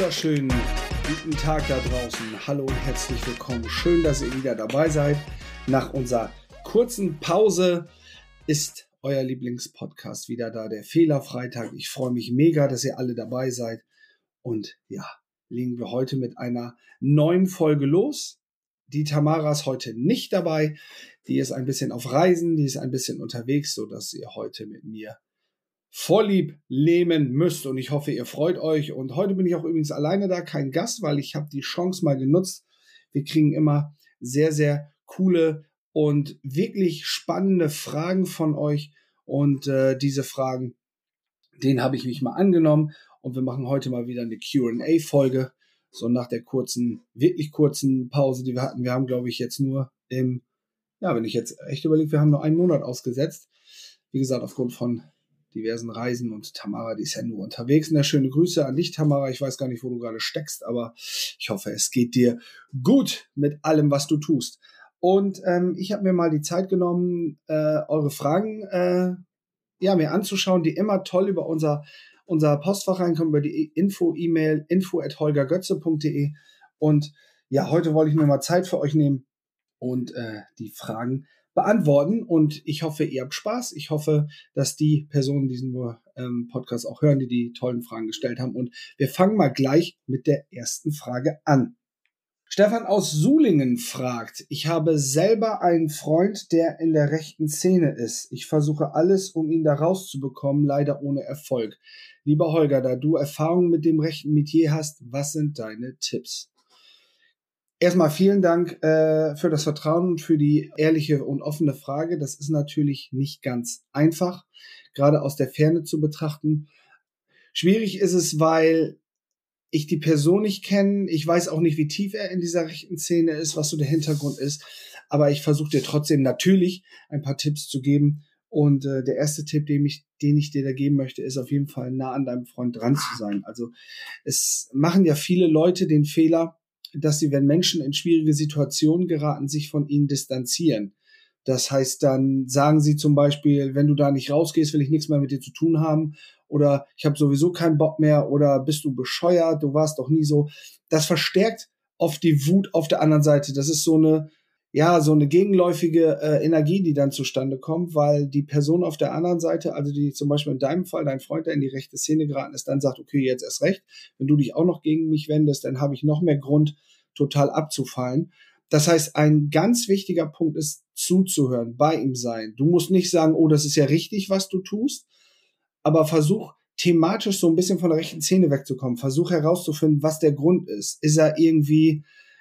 wunderschönen guten Tag da draußen. Hallo und herzlich willkommen. Schön, dass ihr wieder dabei seid. Nach unserer kurzen Pause ist euer Lieblingspodcast wieder da, der Fehlerfreitag. Ich freue mich mega, dass ihr alle dabei seid. Und ja, legen wir heute mit einer neuen Folge los. Die Tamara ist heute nicht dabei. Die ist ein bisschen auf Reisen, die ist ein bisschen unterwegs, sodass ihr heute mit mir Vorlieb nehmen müsst. Und ich hoffe, ihr freut euch. Und heute bin ich auch übrigens alleine da, kein Gast, weil ich habe die Chance mal genutzt. Wir kriegen immer sehr, sehr coole und wirklich spannende Fragen von euch. Und diese Fragen, denen habe ich mich mal angenommen. Und wir machen heute mal wieder eine Q&A-Folge. So nach der wirklich kurzen Pause, die wir hatten. Wir haben, glaube ich, jetzt nur wenn ich jetzt echt überlege, wir haben nur einen Monat ausgesetzt. Wie gesagt, aufgrund von diversen Reisen, und Tamara, die ist ja nur unterwegs. Und schöne Grüße an dich, Tamara. Ich weiß gar nicht, wo du gerade steckst, aber ich hoffe, es geht dir gut mit allem, was du tust. Und ich habe mir mal die Zeit genommen, eure Fragen mir anzuschauen, die immer toll über unser Postfach reinkommen, über die E-Mail info@holgergötze.de. Und ja, heute wollte ich mir mal Zeit für euch nehmen und die Fragen beantworten. Und ich hoffe, ihr habt Spaß. Ich hoffe, dass die Personen diesen Podcast auch hören, die tollen Fragen gestellt haben. Und wir fangen mal gleich mit der ersten Frage an. Stefan aus Sulingen fragt: Ich habe selber einen Freund, der in der rechten Szene ist. Ich versuche alles, um ihn da rauszubekommen, leider ohne Erfolg. Lieber Holger, da du Erfahrung mit dem rechten Metier hast, was sind deine Tipps? Erstmal vielen Dank für das Vertrauen und für die ehrliche und offene Frage. Das ist natürlich nicht ganz einfach, gerade aus der Ferne zu betrachten. Schwierig ist es, weil ich die Person nicht kenne. Ich weiß auch nicht, wie tief er in dieser rechten Szene ist, was so der Hintergrund ist. Aber ich versuche dir trotzdem natürlich ein paar Tipps zu geben. Und der erste Tipp, den ich dir da geben möchte, ist auf jeden Fall nah an deinem Freund dran zu sein. Also es machen ja viele Leute den Fehler, dass sie, wenn Menschen in schwierige Situationen geraten, sich von ihnen distanzieren. Das heißt, dann sagen sie zum Beispiel, wenn du da nicht rausgehst, will ich nichts mehr mit dir zu tun haben, oder ich habe sowieso keinen Bock mehr, oder bist du bescheuert, du warst doch nie so. Das verstärkt oft die Wut auf der anderen Seite. Das ist so eine gegenläufige Energie, die dann zustande kommt, weil die Person auf der anderen Seite, also die zum Beispiel in deinem Fall, dein Freund, der in die rechte Szene geraten ist, dann sagt, okay, jetzt erst recht, wenn du dich auch noch gegen mich wendest, dann habe ich noch mehr Grund, total abzufallen. Das heißt, ein ganz wichtiger Punkt ist, zuzuhören, bei ihm sein. Du musst nicht sagen, oh, das ist ja richtig, was du tust, aber versuch thematisch so ein bisschen von der rechten Szene wegzukommen. Versuch herauszufinden, was der Grund ist. Ist er irgendwie,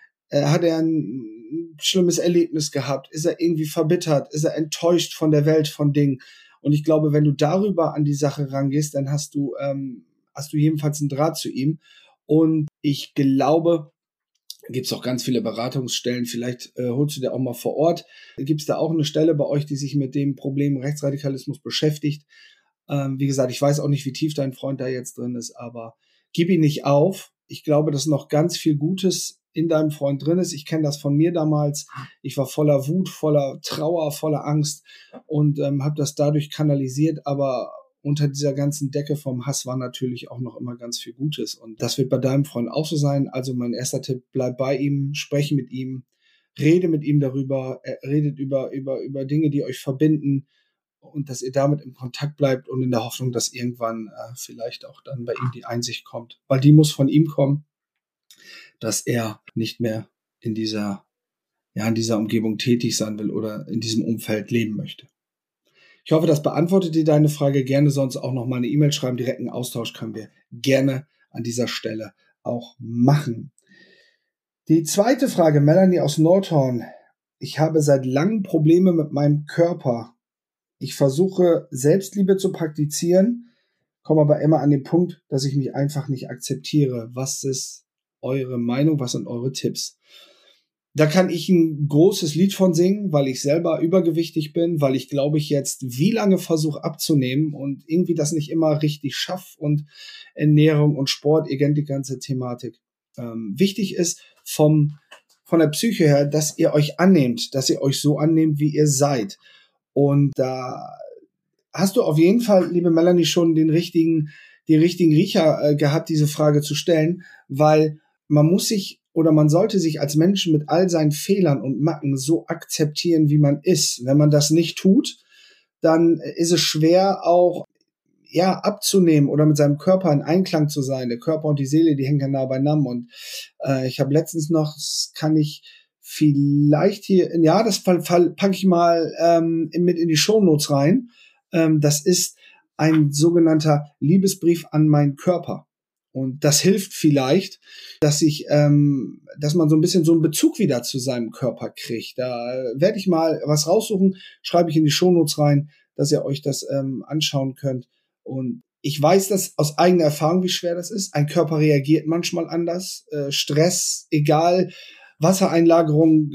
hat er ein schlimmes Erlebnis gehabt? Ist er irgendwie verbittert? Ist er enttäuscht von der Welt, von Dingen? Und ich glaube, wenn du darüber an die Sache rangehst, dann hast du jedenfalls einen Draht zu ihm. Und ich glaube, gibt es auch ganz viele Beratungsstellen. Vielleicht holst du dir auch mal vor Ort. Gibt es da auch eine Stelle bei euch, die sich mit dem Problem Rechtsradikalismus beschäftigt? Wie gesagt, ich weiß auch nicht, wie tief dein Freund da jetzt drin ist, aber gib ihn nicht auf. Ich glaube, dass noch ganz viel Gutes in deinem Freund drin ist. Ich kenne das von mir damals. Ich war voller Wut, voller Trauer, voller Angst und habe das dadurch kanalisiert, aber unter dieser ganzen Decke vom Hass war natürlich auch noch immer ganz viel Gutes. Und das wird bei deinem Freund auch so sein. Also mein erster Tipp: bleib bei ihm, spreche mit ihm, rede mit ihm darüber, redet über Dinge, die euch verbinden, und dass ihr damit im Kontakt bleibt und in der Hoffnung, dass irgendwann vielleicht auch dann bei ihm die Einsicht kommt. Weil die muss von ihm kommen, dass er nicht mehr in dieser Umgebung tätig sein will oder in diesem Umfeld leben möchte. Ich hoffe, das beantwortet dir deine Frage. Gerne sonst auch noch mal eine E-Mail schreiben. Direkten Austausch können wir gerne an dieser Stelle auch machen. Die zweite Frage, Melanie aus Nordhorn. Ich habe seit langem Probleme mit meinem Körper. Ich versuche, Selbstliebe zu praktizieren, komme aber immer an den Punkt, dass ich mich einfach nicht akzeptiere. Was ist eure Meinung? Was sind eure Tipps? Da kann ich ein großes Lied von singen, weil ich selber übergewichtig bin, weil ich, glaube ich, jetzt wie lange versuche abzunehmen und irgendwie das nicht immer richtig schaffe, und Ernährung und Sport, ihr kennt die ganze Thematik. Wichtig ist von der Psyche her, dass ihr euch annehmt, dass ihr euch so annehmt, wie ihr seid. Und da hast du auf jeden Fall, liebe Melanie, schon den richtigen die richtigen Riecher gehabt, diese Frage zu stellen, weil man muss sich oder man sollte sich als Mensch mit all seinen Fehlern und Macken so akzeptieren, wie man ist. Wenn man das nicht tut, dann ist es schwer auch abzunehmen oder mit seinem Körper in Einklang zu sein. Der Körper und die Seele, die hängen ja nah beieinander. Und ich habe letztens noch, das kann ich vielleicht hier, das packe ich mal mit in die Shownotes rein. Das ist ein sogenannter Liebesbrief an meinen Körper. Und das hilft vielleicht, dass man so ein bisschen so einen Bezug wieder zu seinem Körper kriegt. Da werde ich mal was raussuchen, schreibe ich in die Shownotes rein, dass ihr euch das anschauen könnt. Und ich weiß das aus eigener Erfahrung, wie schwer das ist. Ein Körper reagiert manchmal anders. Stress, egal, Wassereinlagerung,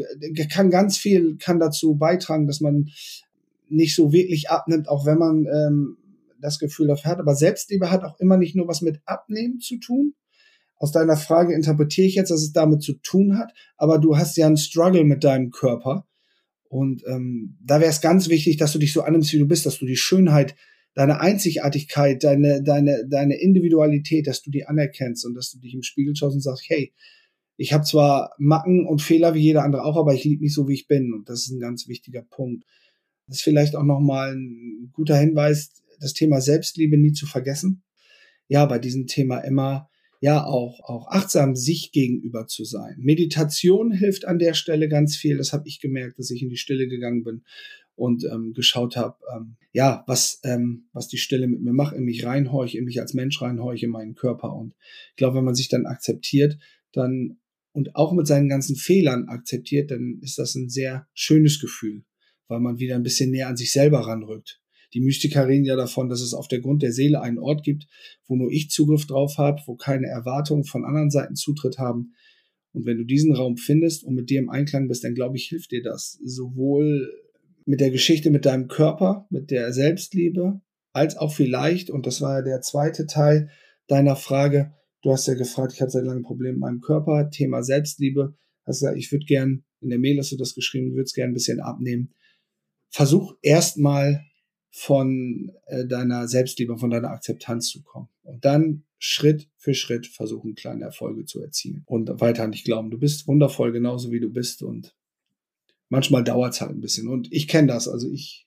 kann dazu beitragen, dass man nicht so wirklich abnimmt, auch wenn man das Gefühl dafür hat. Aber Selbstliebe hat auch immer nicht nur was mit Abnehmen zu tun. Aus deiner Frage interpretiere ich jetzt, dass es damit zu tun hat. Aber du hast ja einen Struggle mit deinem Körper. Und da wäre es ganz wichtig, dass du dich so annimmst, wie du bist, dass du die Schönheit, deine Einzigartigkeit, deine Individualität, dass du die anerkennst und dass du dich im Spiegel schaust und sagst, hey, ich habe zwar Macken und Fehler wie jeder andere auch, aber ich liebe mich so, wie ich bin. Und das ist ein ganz wichtiger Punkt. Das ist vielleicht auch nochmal ein guter Hinweis, das Thema Selbstliebe nie zu vergessen. Ja, bei diesem Thema immer, auch achtsam sich gegenüber zu sein. Meditation hilft an der Stelle ganz viel. Das habe ich gemerkt, dass ich in die Stille gegangen bin und geschaut habe, was die Stille mit mir macht, in mich reinhorche, in mich als Mensch reinhorche, in meinen Körper. Und ich glaube, wenn man sich dann akzeptiert, dann und auch mit seinen ganzen Fehlern akzeptiert, dann ist das ein sehr schönes Gefühl, weil man wieder ein bisschen näher an sich selber ranrückt. Die Mystiker reden ja davon, dass es auf der Grund der Seele einen Ort gibt, wo nur ich Zugriff drauf habe, wo keine Erwartungen von anderen Seiten Zutritt haben. Und wenn du diesen Raum findest und mit dir im Einklang bist, dann glaube ich, hilft dir das. Sowohl mit der Geschichte mit deinem Körper, mit der Selbstliebe, als auch vielleicht, und das war ja der zweite Teil deiner Frage, du hast ja gefragt, ich habe seit langem Probleme mit meinem Körper, Thema Selbstliebe, hast gesagt, ich würde gern, in der Mail hast du das geschrieben, würde es gern ein bisschen abnehmen. Versuch erstmal von deiner Selbstliebe, von deiner Akzeptanz zu kommen. Und dann Schritt für Schritt versuchen, kleine Erfolge zu erzielen. Und weiter an dich glauben. Du bist wundervoll, genauso wie du bist. Und manchmal dauert es halt ein bisschen. Und ich kenne das. Also ich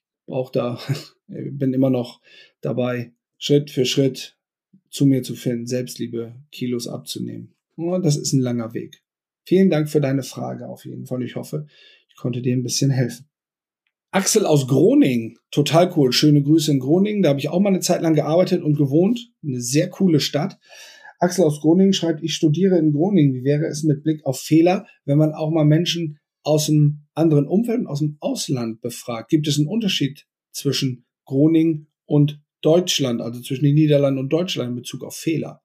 bin immer noch dabei, Schritt für Schritt zu mir zu finden, Selbstliebe, Kilos abzunehmen. Und das ist ein langer Weg. Vielen Dank für deine Frage auf jeden Fall. Ich hoffe, ich konnte dir ein bisschen helfen. Axel aus Groningen, total cool. Schöne Grüße in Groningen. Da habe ich auch mal eine Zeit lang gearbeitet und gewohnt. Eine sehr coole Stadt. Axel aus Groningen schreibt, ich studiere in Groningen. Wie wäre es mit Blick auf Fehler, wenn man auch mal Menschen aus einem anderen Umfeld und aus dem Ausland befragt? Gibt es einen Unterschied zwischen Groningen und Deutschland, also zwischen den Niederlanden und Deutschland in Bezug auf Fehler?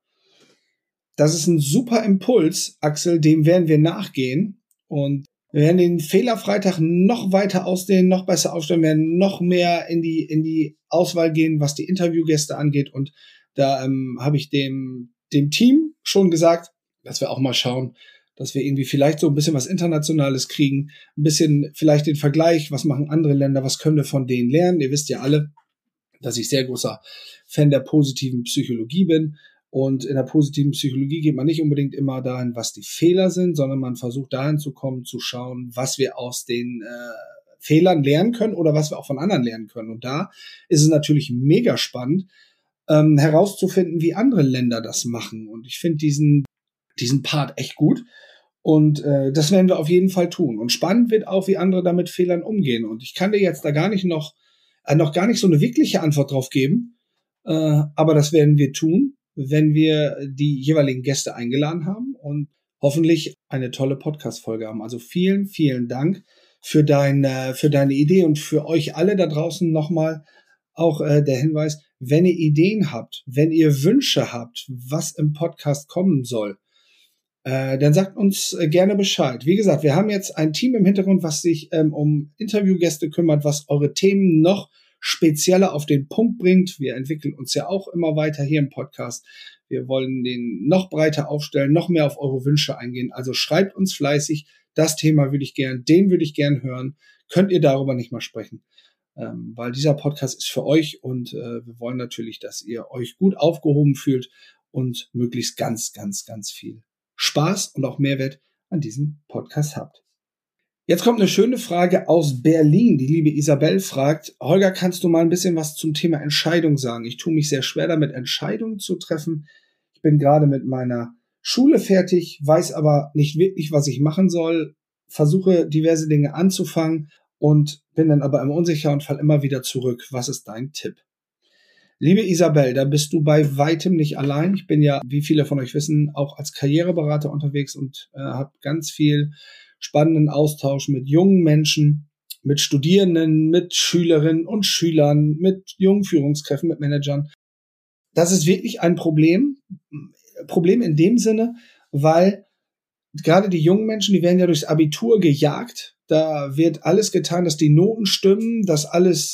Das ist ein super Impuls, Axel, dem werden wir nachgehen. Und wir werden den Fehlerfreitag noch weiter ausdehnen, noch besser aufstellen, werden noch mehr in die Auswahl gehen, was die Interviewgäste angeht. Und da habe ich dem Team schon gesagt, dass wir auch mal schauen, dass wir irgendwie vielleicht so ein bisschen was Internationales kriegen, ein bisschen vielleicht den Vergleich, was machen andere Länder, was können wir von denen lernen. Ihr wisst ja alle, dass ich sehr großer Fan der positiven Psychologie bin. Und in der positiven Psychologie geht man nicht unbedingt immer dahin, was die Fehler sind, sondern man versucht dahin zu kommen, zu schauen, was wir aus den Fehlern lernen können oder was wir auch von anderen lernen können. Und da ist es natürlich mega spannend, herauszufinden, wie andere Länder das machen. Und ich finde diesen Part echt gut. Und das werden wir auf jeden Fall tun. Und spannend wird auch, wie andere damit Fehlern umgehen. Und ich kann dir jetzt da gar nicht noch gar nicht so eine wirkliche Antwort drauf geben. Aber das werden wir tun, wenn wir die jeweiligen Gäste eingeladen haben und hoffentlich eine tolle Podcast-Folge haben. Also vielen, vielen Dank für deine Idee und für euch alle da draußen nochmal auch der Hinweis, wenn ihr Ideen habt, wenn ihr Wünsche habt, was im Podcast kommen soll, dann sagt uns gerne Bescheid. Wie gesagt, wir haben jetzt ein Team im Hintergrund, was sich um Interviewgäste kümmert, was eure Themen noch spezieller auf den Punkt bringt. Wir entwickeln uns ja auch immer weiter hier im Podcast. Wir wollen den noch breiter aufstellen, noch mehr auf eure Wünsche eingehen. Also schreibt uns fleißig. Das Thema den würde ich gern hören. Könnt ihr darüber nicht mal sprechen? weil dieser Podcast ist für euch und wir wollen natürlich, dass ihr euch gut aufgehoben fühlt und möglichst ganz, ganz, ganz viel Spaß und auch Mehrwert an diesem Podcast habt. Jetzt kommt eine schöne Frage aus Berlin. Die liebe Isabel fragt, Holger, kannst du mal ein bisschen was zum Thema Entscheidung sagen? Ich tue mich sehr schwer damit, Entscheidungen zu treffen. Ich bin gerade mit meiner Schule fertig, weiß aber nicht wirklich, was ich machen soll, versuche diverse Dinge anzufangen und bin dann aber immer unsicher und falle immer wieder zurück. Was ist dein Tipp? Liebe Isabel, da bist du bei weitem nicht allein. Ich bin ja, wie viele von euch wissen, auch als Karriereberater unterwegs und habe ganz viel spannenden Austausch mit jungen Menschen, mit Studierenden, mit Schülerinnen und Schülern, mit jungen Führungskräften, mit Managern. Das ist wirklich ein Problem. Problem in dem Sinne, weil gerade die jungen Menschen, die werden ja durchs Abitur gejagt. Da wird alles getan, dass die Noten stimmen, dass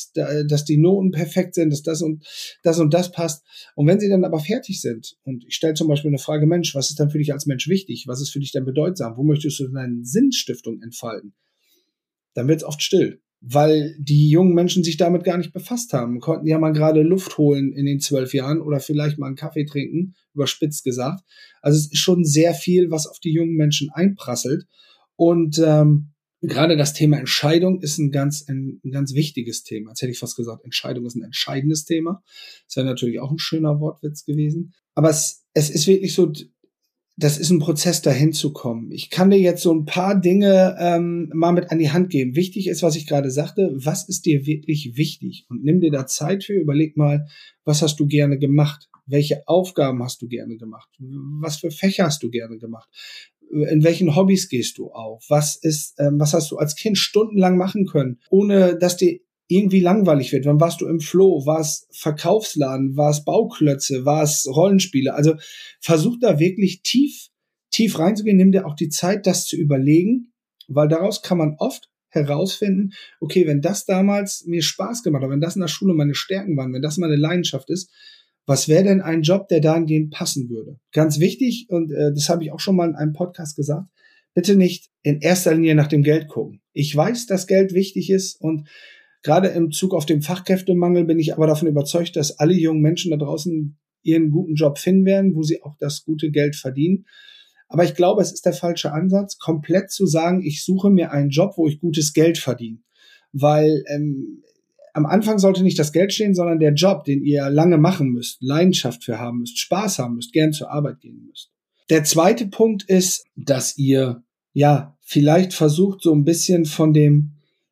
die Noten perfekt sind, dass das und das passt. Und wenn sie dann aber fertig sind, und ich stelle zum Beispiel eine Frage, Mensch, was ist dann für dich als Mensch wichtig? Was ist für dich denn bedeutsam? Wo möchtest du deine Sinnstiftung entfalten? Dann wird es oft still, weil die jungen Menschen sich damit gar nicht befasst haben. Konnten ja mal gerade Luft holen in den 12 Jahren oder vielleicht mal einen Kaffee trinken, überspitzt gesagt. Also es ist schon sehr viel, was auf die jungen Menschen einprasselt. Und gerade das Thema Entscheidung ist ein ganz wichtiges Thema. Jetzt hätte ich fast gesagt, Entscheidung ist ein entscheidendes Thema. Das wäre natürlich auch ein schöner Wortwitz gewesen. Aber es ist wirklich so, das ist ein Prozess, dahin zu kommen. Ich kann dir jetzt so ein paar Dinge mal mit an die Hand geben. Wichtig ist, was ich gerade sagte, was ist dir wirklich wichtig? Und nimm dir da Zeit für, überleg mal, was hast du gerne gemacht? Welche Aufgaben hast du gerne gemacht? Was für Fächer hast du gerne gemacht? In welchen Hobbys gehst du auf? Was hast du als Kind stundenlang machen können, ohne dass dir irgendwie langweilig wird? Wann warst du im Flow? War es Verkaufsladen? War es Bauklötze? War es Rollenspiele? Also versuch da wirklich tief reinzugehen. Nimm dir auch die Zeit, das zu überlegen, weil daraus kann man oft herausfinden, okay, wenn das damals mir Spaß gemacht hat, wenn das in der Schule meine Stärken waren, wenn das meine Leidenschaft ist, was wäre denn ein Job, der dahingehend passen würde? Ganz wichtig, und das habe ich auch schon mal in einem Podcast gesagt, bitte nicht in erster Linie nach dem Geld gucken. Ich weiß, dass Geld wichtig ist und gerade im Zug auf den Fachkräftemangel bin ich aber davon überzeugt, dass alle jungen Menschen da draußen ihren guten Job finden werden, wo sie auch das gute Geld verdienen. Aber ich glaube, es ist der falsche Ansatz, komplett zu sagen, ich suche mir einen Job, wo ich gutes Geld verdiene. Weil am Anfang sollte nicht das Geld stehen, sondern der Job, den ihr lange machen müsst, Leidenschaft für haben müsst, Spaß haben müsst, gern zur Arbeit gehen müsst. Der zweite Punkt ist, dass ihr ja vielleicht versucht, so ein bisschen von dem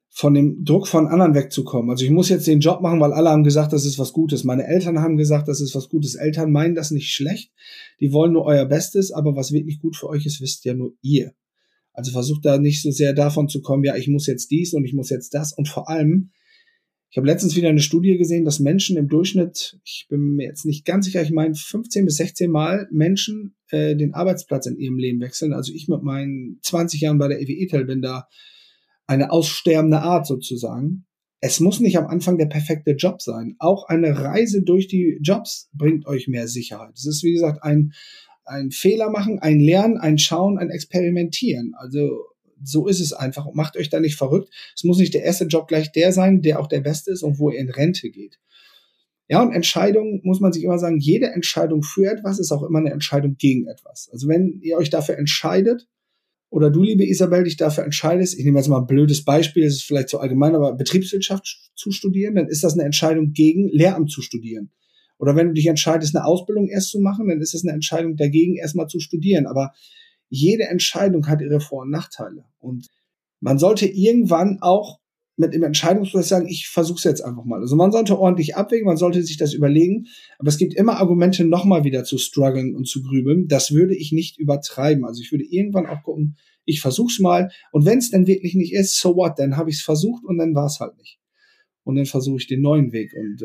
Druck von anderen wegzukommen. Also ich muss jetzt den Job machen, weil alle haben gesagt, das ist was Gutes. Meine Eltern haben gesagt, das ist was Gutes. Eltern meinen das nicht schlecht. Die wollen nur euer Bestes, aber was wirklich gut für euch ist, wisst ja nur ihr. Also versucht da nicht so sehr davon zu kommen, ja, ich muss jetzt dies und ich muss jetzt das. Und vor allem, ich habe letztens wieder eine Studie gesehen, dass Menschen im Durchschnitt, ich bin mir jetzt nicht ganz sicher, ich meine 15 bis 16 Mal Menschen den Arbeitsplatz in ihrem Leben wechseln. Also ich mit meinen 20 Jahren bei der EWE Etel bin da eine aussterbende Art sozusagen. Es muss nicht am Anfang der perfekte Job sein. Auch eine Reise durch die Jobs bringt euch mehr Sicherheit. Es ist, wie gesagt, ein Fehler machen, ein Lernen, ein Schauen, ein Experimentieren. Also so ist es einfach. Und macht euch da nicht verrückt. Es muss nicht der erste Job gleich der sein, der auch der beste ist und wo ihr in Rente geht. Ja, und Entscheidungen muss man sich immer sagen, jede Entscheidung für etwas ist auch immer eine Entscheidung gegen etwas. Also wenn ihr euch dafür entscheidet, oder du, liebe Isabel, dich dafür entscheidest, ich nehme jetzt mal ein blödes Beispiel, das ist vielleicht zu allgemein, aber Betriebswirtschaft zu studieren, dann ist das eine Entscheidung gegen Lehramt zu studieren. Oder wenn du dich entscheidest, eine Ausbildung erst zu machen, dann ist das eine Entscheidung dagegen, erstmal zu studieren. Aber jede Entscheidung hat ihre Vor- und Nachteile. Und man sollte irgendwann auch mit dem Entscheidungsprozess sagen, ich versuche es jetzt einfach mal. Also man sollte ordentlich abwägen, man sollte sich das überlegen, aber es gibt immer Argumente, nochmal wieder zu strugglen und zu grübeln. Das würde ich nicht übertreiben. Also ich würde irgendwann auch gucken, ich versuche es mal und wenn es dann wirklich nicht ist, so what, dann habe ich es versucht und dann war es halt nicht. Und dann versuche ich den neuen Weg. Und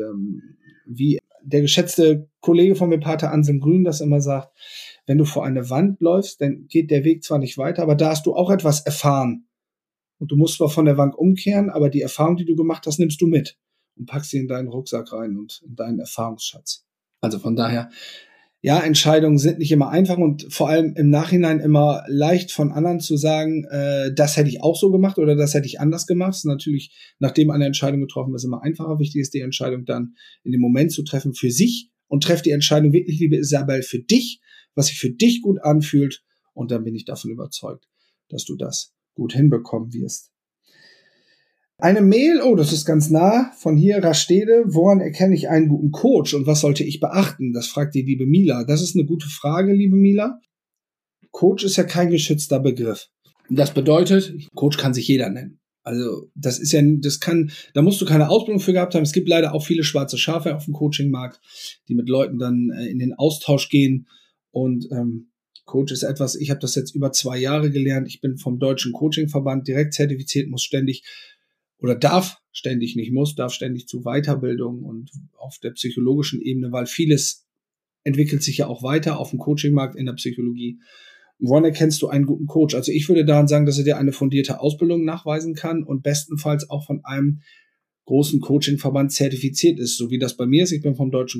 wie der geschätzte Kollege von mir, Pater Anselm Grün, das immer sagt, wenn du vor eine Wand läufst, dann geht der Weg zwar nicht weiter, aber da hast du auch etwas erfahren. Und du musst zwar von der Wand umkehren, aber die Erfahrung, die du gemacht hast, nimmst du mit und packst sie in deinen Rucksack rein und in deinen Erfahrungsschatz. Also von daher, ja, Entscheidungen sind nicht immer einfach und vor allem im Nachhinein immer leicht von anderen zu sagen, das hätte ich auch so gemacht oder das hätte ich anders gemacht. Das ist natürlich, nachdem eine Entscheidung getroffen ist, immer einfacher. Wichtig ist, die Entscheidung dann in dem Moment zu treffen für sich und trefft die Entscheidung wirklich, liebe Isabel, für dich, was sich für dich gut anfühlt. Und dann bin ich davon überzeugt, dass du das gut hinbekommen wirst. Eine Mail, oh, das ist ganz nah, von hier, Rastede. Woran erkenne ich einen guten Coach und was sollte ich beachten? Das fragt die liebe Mila. Das ist eine gute Frage, liebe Mila. Coach ist ja kein geschützter Begriff. Das bedeutet, Coach kann sich jeder nennen. Also, das ist ja, da musst du keine Ausbildung für gehabt haben. Es gibt leider auch viele schwarze Schafe auf dem Coachingmarkt, die mit Leuten dann in den Austausch gehen. Und Coach ist etwas, ich habe das jetzt über 2 Jahre gelernt. Ich bin vom Deutschen Coachingverband direkt zertifiziert, muss ständig oder darf ständig zu Weiterbildung und auf der psychologischen Ebene, weil vieles entwickelt sich ja auch weiter auf dem Coachingmarkt in der Psychologie. Woran erkennst du einen guten Coach? Also ich würde daran sagen, dass er dir eine fundierte Ausbildung nachweisen kann und bestenfalls auch von einem großen Coachingverband zertifiziert ist, so wie das bei mir ist. Ich bin vom Deutscher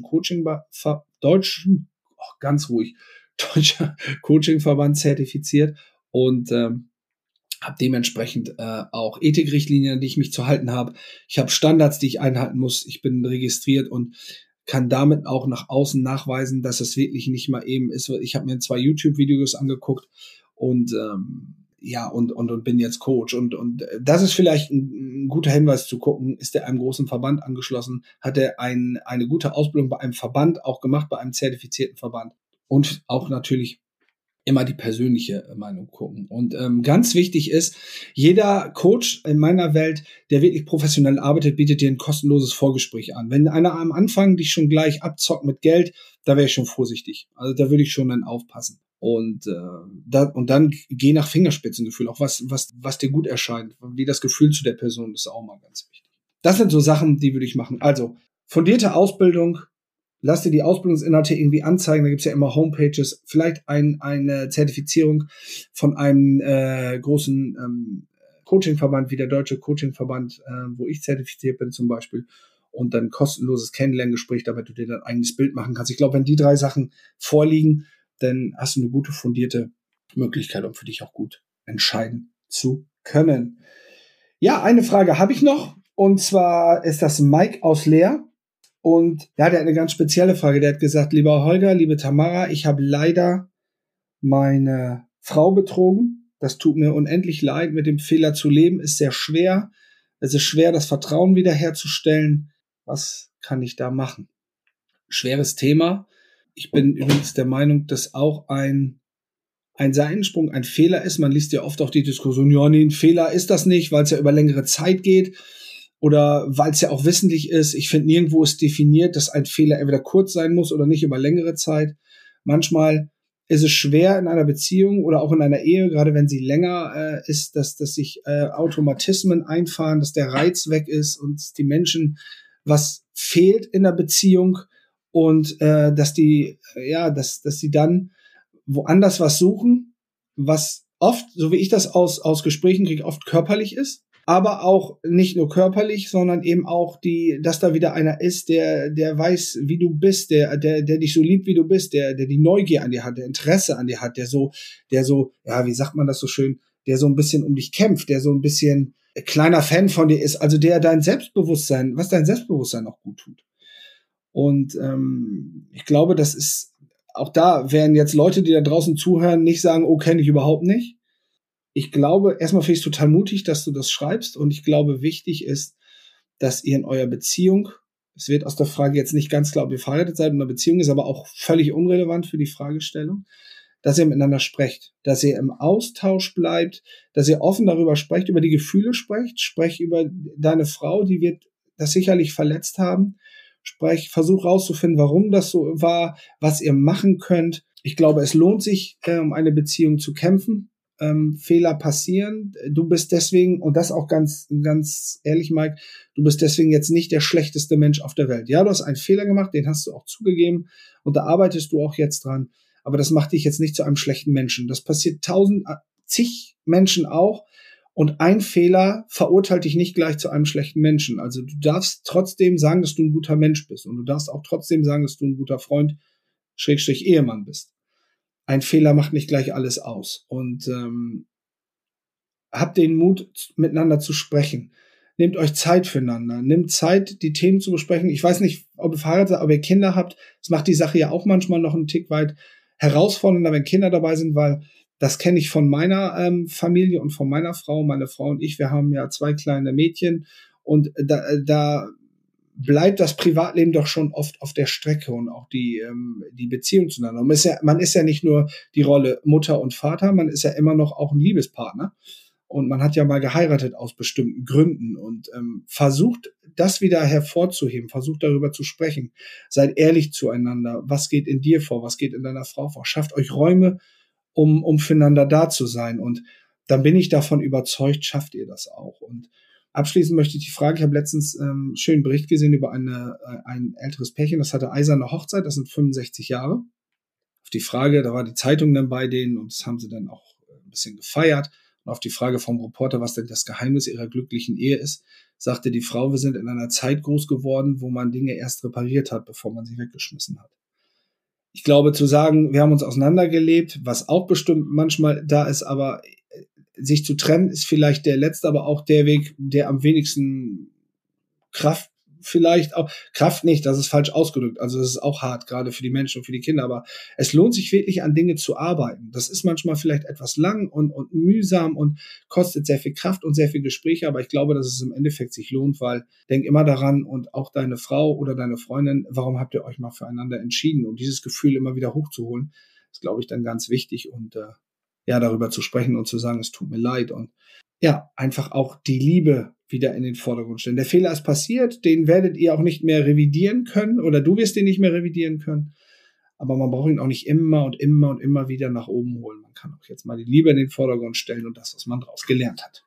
Coachingverband zertifiziert und habe dementsprechend auch Ethikrichtlinien, an die ich mich zu halten habe. Ich habe Standards, die ich einhalten muss. Ich bin registriert und kann damit auch nach außen nachweisen, dass es wirklich nicht mal eben ist. Ich habe mir 2 YouTube-Videos angeguckt und und bin jetzt Coach. Und das ist vielleicht ein guter Hinweis zu gucken, ist er einem großen Verband angeschlossen? Hat er eine gute Ausbildung bei einem Verband auch gemacht, bei einem zertifizierten Verband? Und auch natürlich immer die persönliche Meinung gucken. Und ganz wichtig ist, jeder Coach in meiner Welt, der wirklich professionell arbeitet, bietet dir ein kostenloses Vorgespräch an. Wenn einer am Anfang dich schon gleich abzockt mit Geld, da wäre ich schon vorsichtig. Also da würde ich schon dann aufpassen. Und dann geh nach Fingerspitzengefühl, auch was dir gut erscheint, wie das Gefühl zu der Person ist auch mal ganz wichtig. Das sind so Sachen, die würde ich machen. Also fundierte Ausbildung. Lass dir die Ausbildungsinhalte irgendwie anzeigen, da gibt's ja immer Homepages, vielleicht eine Zertifizierung von einem großen Coachingverband wie der Deutsche Coachingverband, wo ich zertifiziert bin zum Beispiel, und dann kostenloses Kennenlerngespräch, damit du dir dein eigenes Bild machen kannst. Ich glaube, wenn die 3 Sachen vorliegen, dann hast du eine gute, fundierte Möglichkeit, um für dich auch gut entscheiden zu können. Ja, eine Frage habe ich noch, und zwar ist das Mike aus Leer. Und ja, der hat eine ganz spezielle Frage. Der hat gesagt, lieber Holger, liebe Tamara, ich habe leider meine Frau betrogen. Das tut mir unendlich leid. Mit dem Fehler zu leben ist sehr schwer. Es ist schwer, das Vertrauen wiederherzustellen. Was kann ich da machen? Schweres Thema. Ich bin übrigens der Meinung, dass auch ein Seitensprung ein Fehler ist. Man liest ja oft auch die Diskussion, ja, nee, ein Fehler ist das nicht, weil es ja über längere Zeit geht. Oder weil es ja auch wissentlich ist. Ich finde, nirgendwo ist definiert, dass ein Fehler entweder kurz sein muss oder nicht über längere Zeit. Manchmal ist es schwer in einer Beziehung oder auch in einer Ehe, gerade wenn sie länger ist, dass sich Automatismen einfahren, dass der Reiz weg ist und die Menschen was fehlt in der Beziehung und dass sie dann woanders was suchen, was oft, so wie ich das aus Gesprächen kriege, oft körperlich ist. Aber auch nicht nur körperlich, sondern eben auch dass da wieder einer ist, der weiß, wie du bist, der dich so liebt, wie du bist, der die Neugier an dir hat, der Interesse an dir hat, der so, ja, wie sagt man das so schön, der so ein bisschen um dich kämpft, der so ein bisschen kleiner Fan von dir ist, also was dein Selbstbewusstsein auch gut tut. Und ich glaube, das ist, auch da werden jetzt Leute, die da draußen zuhören, nicht sagen, oh, kenne ich überhaupt nicht. Ich glaube, erstmal finde ich es total mutig, dass du das schreibst, und ich glaube, wichtig ist, dass ihr in eurer Beziehung, es wird aus der Frage jetzt nicht ganz klar, ob ihr verheiratet seid, und eine Beziehung ist aber auch völlig unrelevant für die Fragestellung, dass ihr miteinander sprecht, dass ihr im Austausch bleibt, dass ihr offen darüber sprecht, über die Gefühle sprecht über deine Frau, die wird das sicherlich verletzt haben, versuch rauszufinden, warum das so war, was ihr machen könnt. Ich glaube, es lohnt sich, um eine Beziehung zu kämpfen. Fehler passieren. Du bist deswegen, und das auch ganz, ganz ehrlich, Mike, du bist deswegen jetzt nicht der schlechteste Mensch auf der Welt. Ja, du hast einen Fehler gemacht, den hast du auch zugegeben, und da arbeitest du auch jetzt dran. Aber das macht dich jetzt nicht zu einem schlechten Menschen. Das passiert zig Menschen auch, und ein Fehler verurteilt dich nicht gleich zu einem schlechten Menschen. Also du darfst trotzdem sagen, dass du ein guter Mensch bist, und du darfst auch trotzdem sagen, dass du ein guter Freund Ehemann bist. Ein Fehler macht nicht gleich alles aus. Und habt den Mut, miteinander zu sprechen. Nehmt euch Zeit füreinander. Nehmt Zeit, die Themen zu besprechen. Ich weiß nicht, ob ihr verheiratet seid, ob ihr Kinder habt. Das macht die Sache ja auch manchmal noch einen Tick weit herausfordernder, wenn Kinder dabei sind, weil das kenne ich von meiner Familie und von meiner Frau. Meine Frau und ich, wir haben ja 2 kleine Mädchen und da bleibt das Privatleben doch schon oft auf der Strecke und auch die Beziehung zueinander. Und man ist ja nicht nur die Rolle Mutter und Vater, man ist ja immer noch auch ein Liebespartner. Und man hat ja mal geheiratet aus bestimmten Gründen und versucht, das wieder hervorzuheben, versucht darüber zu sprechen. Seid ehrlich zueinander. Was geht in dir vor? Was geht in deiner Frau vor? Schafft euch Räume, um füreinander da zu sein. Und dann bin ich davon überzeugt, schafft ihr das auch. Und abschließend möchte ich die Frage, ich habe letztens einen schönen Bericht gesehen über ein älteres Pärchen, das hatte eiserne Hochzeit, das sind 65 Jahre. Auf die Frage, da war die Zeitung dann bei denen und das haben sie dann auch ein bisschen gefeiert. Und auf die Frage vom Reporter, was denn das Geheimnis ihrer glücklichen Ehe ist, sagte die Frau, wir sind in einer Zeit groß geworden, wo man Dinge erst repariert hat, bevor man sie weggeschmissen hat. Ich glaube, zu sagen, wir haben uns auseinandergelebt, was auch bestimmt manchmal da ist, aber sich zu trennen ist vielleicht der letzte, aber auch der Weg, der am wenigsten Kraft nicht, das ist falsch ausgedrückt, also das ist auch hart, gerade für die Menschen und für die Kinder, aber es lohnt sich wirklich an Dinge zu arbeiten. Das ist manchmal vielleicht etwas lang und mühsam und kostet sehr viel Kraft und sehr viel Gespräche, aber ich glaube, dass es im Endeffekt sich lohnt, weil denk immer daran und auch deine Frau oder deine Freundin, warum habt ihr euch mal füreinander entschieden? Und dieses Gefühl immer wieder hochzuholen, ist, glaube ich, dann ganz wichtig und darüber zu sprechen und zu sagen, es tut mir leid und ja, einfach auch die Liebe wieder in den Vordergrund stellen. Der Fehler ist passiert, den werdet ihr auch nicht mehr revidieren können oder du wirst den nicht mehr revidieren können, aber man braucht ihn auch nicht immer und immer und immer wieder nach oben holen. Man kann auch jetzt mal die Liebe in den Vordergrund stellen und das, was man daraus gelernt hat.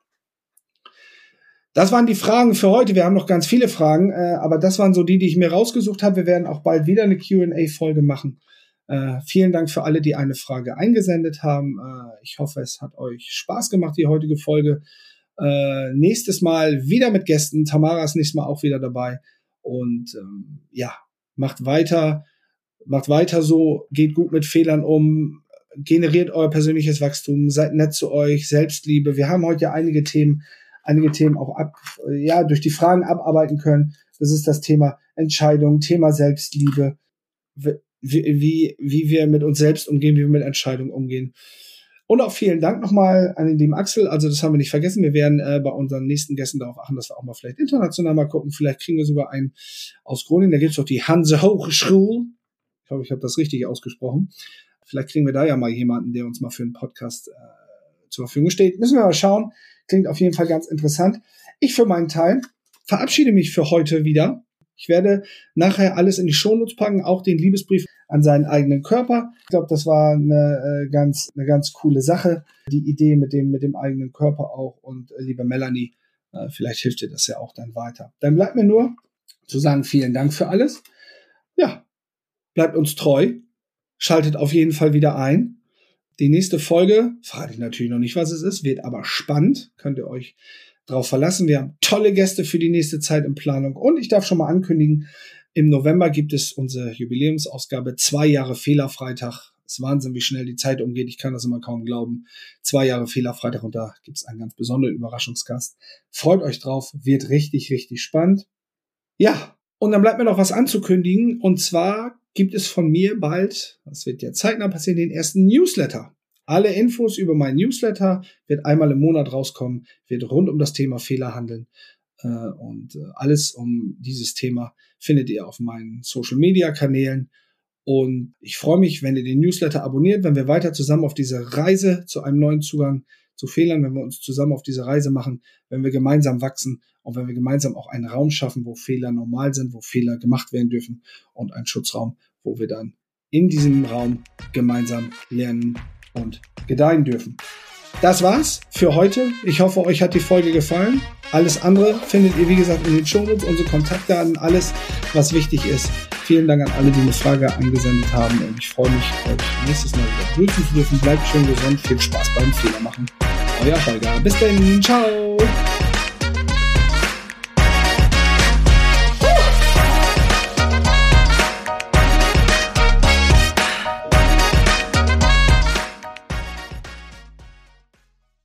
Das waren die Fragen für heute. Wir haben noch ganz viele Fragen, aber das waren so die ich mir rausgesucht habe. Wir werden auch bald wieder eine Q&A-Folge machen. Vielen Dank für alle, die eine Frage eingesendet haben. Ich hoffe, es hat euch Spaß gemacht, die heutige Folge. Nächstes Mal wieder mit Gästen. Tamara ist nächstes Mal auch wieder dabei. Und macht weiter so, geht gut mit Fehlern um, generiert euer persönliches Wachstum, seid nett zu euch, Selbstliebe. Wir haben heute ja einige Themen auch durch die Fragen abarbeiten können. Das ist das Thema Entscheidung, Thema Selbstliebe, wie wir mit uns selbst umgehen, wie wir mit Entscheidungen umgehen. Und auch vielen Dank nochmal an den lieben Axel. Also das haben wir nicht vergessen. Wir werden bei unseren nächsten Gästen darauf achten, dass wir auch mal vielleicht international mal gucken. Vielleicht kriegen wir sogar einen aus Groningen. Da gibt es doch die Hanse Hochschule. Ich glaube, ich habe das richtig ausgesprochen. Vielleicht kriegen wir da ja mal jemanden, der uns mal für einen Podcast zur Verfügung steht. Müssen wir mal schauen. Klingt auf jeden Fall ganz interessant. Ich für meinen Teil verabschiede mich für heute wieder. Ich werde nachher alles in die Shownotes packen, auch den Liebesbrief an seinen eigenen Körper. Ich glaube, das war eine ganz coole Sache. Die Idee mit dem eigenen Körper auch. Und liebe Melanie, vielleicht hilft dir das ja auch dann weiter. Dann bleibt mir nur zu sagen, vielen Dank für alles. Ja, bleibt uns treu. Schaltet auf jeden Fall wieder ein. Die nächste Folge, verrate ich natürlich noch nicht, was es ist, wird aber spannend. Könnt ihr euch drauf verlassen. Wir haben tolle Gäste für die nächste Zeit in Planung. Und ich darf schon mal ankündigen, im November gibt es unsere Jubiläumsausgabe 2 Jahre Fehlerfreitag. Es ist Wahnsinn, wie schnell die Zeit umgeht. Ich kann das immer kaum glauben. 2 Jahre Fehlerfreitag und da gibt es einen ganz besonderen Überraschungsgast. Freut euch drauf, wird richtig, richtig spannend. Ja, und dann bleibt mir noch was anzukündigen. Und zwar gibt es von mir bald, das wird ja zeitnah passieren, den ersten Newsletter. Alle Infos über meinen Newsletter wird einmal im Monat rauskommen, wird rund um das Thema Fehler handeln. Und alles um dieses Thema findet ihr auf meinen Social-Media-Kanälen. Und ich freue mich, wenn ihr den Newsletter abonniert, wenn wir weiter zusammen auf diese Reise zu einem neuen Zugang zu Fehlern, wenn wir uns zusammen auf diese Reise machen, wenn wir gemeinsam wachsen und wenn wir gemeinsam auch einen Raum schaffen, wo Fehler normal sind, wo Fehler gemacht werden dürfen und einen Schutzraum, wo wir dann in diesem Raum gemeinsam lernen und gedeihen dürfen. Das war's für heute. Ich hoffe, euch hat die Folge gefallen. Alles andere findet ihr, wie gesagt, in den Shownotes, unsere Kontaktdaten, alles, was wichtig ist. Vielen Dank an alle, die eine Frage eingesendet haben. Und ich freue mich, euch nächstes Mal wieder grüßen zu dürfen. Bleibt schön gesund. Viel Spaß beim Fehlermachen. Euer Holger. Bis dann. Ciao.